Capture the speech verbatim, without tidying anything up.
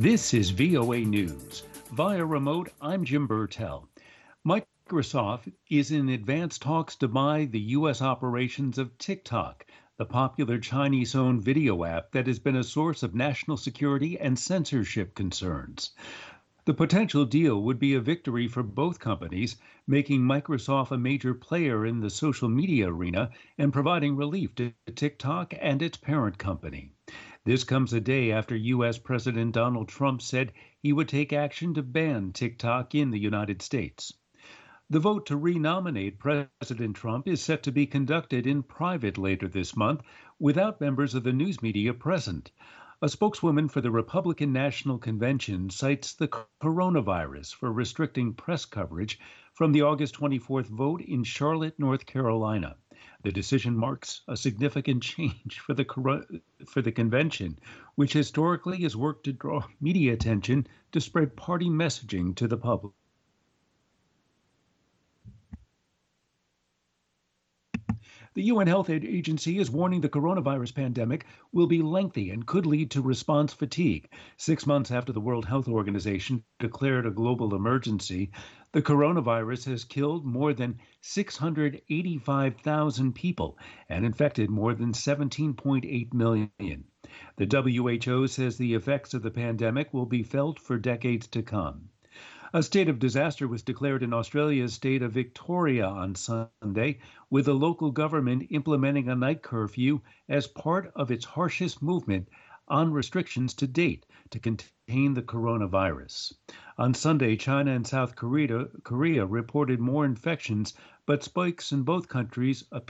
This is V O A News. Via remote, I'm Jim Burtell. Microsoft is in advanced talks to buy the U S operations of TikTok, the popular Chinese-owned video app that has been a source of national security and censorship concerns. The potential deal would be a victory for both companies, making Microsoft a major player in the social media arena and providing relief to TikTok and its parent company. This comes a day after U S. President Donald Trump said he would take action to ban TikTok in the United States. The vote to renominate President Trump is set to be conducted in private later this month without members of the news media present. A spokeswoman for the Republican National Convention cites the coronavirus for restricting press coverage from the August twenty-fourth vote in Charlotte, North Carolina. The decision marks a significant change for the for the convention, which historically has worked to draw media attention to spread party messaging to the public. The U N Health Agency is warning the coronavirus pandemic will be lengthy and could lead to response fatigue. Six months after the World Health Organization declared a global emergency, the coronavirus has killed more than six hundred eighty-five thousand people and infected more than seventeen point eight million. The W H O says the effects of the pandemic will be felt for decades to come. A state of disaster was declared in Australia's state of Victoria on Sunday, with the local government implementing a night curfew as part of its harshest movement on restrictions to date to contain the coronavirus. On Sunday, China and South Korea, Korea reported more infections, but spikes in both countries appear